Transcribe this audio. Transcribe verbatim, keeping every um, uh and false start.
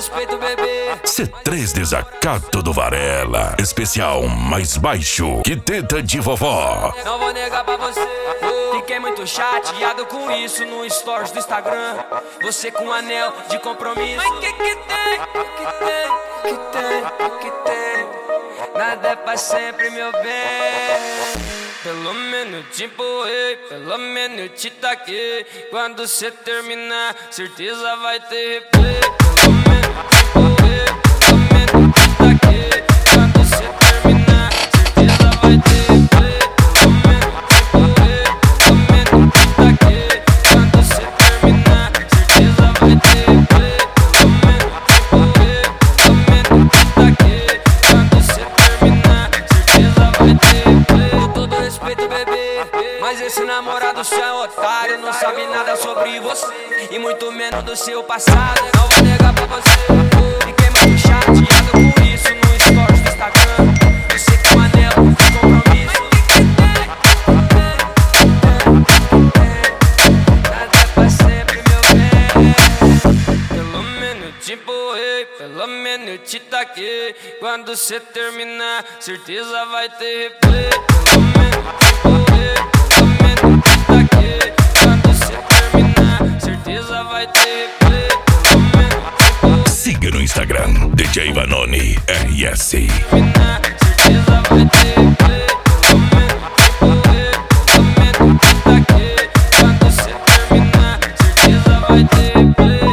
respeito, bebê. C três Desacato do Varela. Especial mais baixo que teta de vovó. Não vou negar pra você. Fiquei muito chateado com isso no stories do Instagram. Você com um anel de compromisso. Mas que que tem? Que tem? Que tem? Que tem? Nada é pra sempre, meu bem. Pelo menos te empurrei, pelo menos te taquei. Quando cê terminar, certeza vai ter replay. Pelo menos te empurrei, pelo menos te taquei. Quando cê terminar, certeza vai ter replay. Pelo menos te empurrei, pelo menos te taquei. Quando cê terminar, certeza vai ter replay. Pelo menos te empurrei, pelo menos te taquei. Quando cê terminar, certeza vai ter replay. Respeito, bebê, mas esse namorado seu é otário. Não sabe nada sobre você e muito menos do seu passado. Não vou negar pra você. Fiquei muito chateado com isso no stories do Instagram. Você com um anel de compromisso. Nada é pra sempre, meu bem. Pelo menos te empurrei, pelo menos te taquei. Quando cê terminar, certeza vai ter replay. Pelo menos te empurrei, pelo menos te taquei. Quando cê terminar, certeza vai ter replay. Pelo menos te empurrei. Siga no Instagram, D J Vanoni R S. Terminar, certeza vai ter replay. Pelo menos te empurrei, pelo menos te taquei. Quando cê terminar, certeza vai ter replay.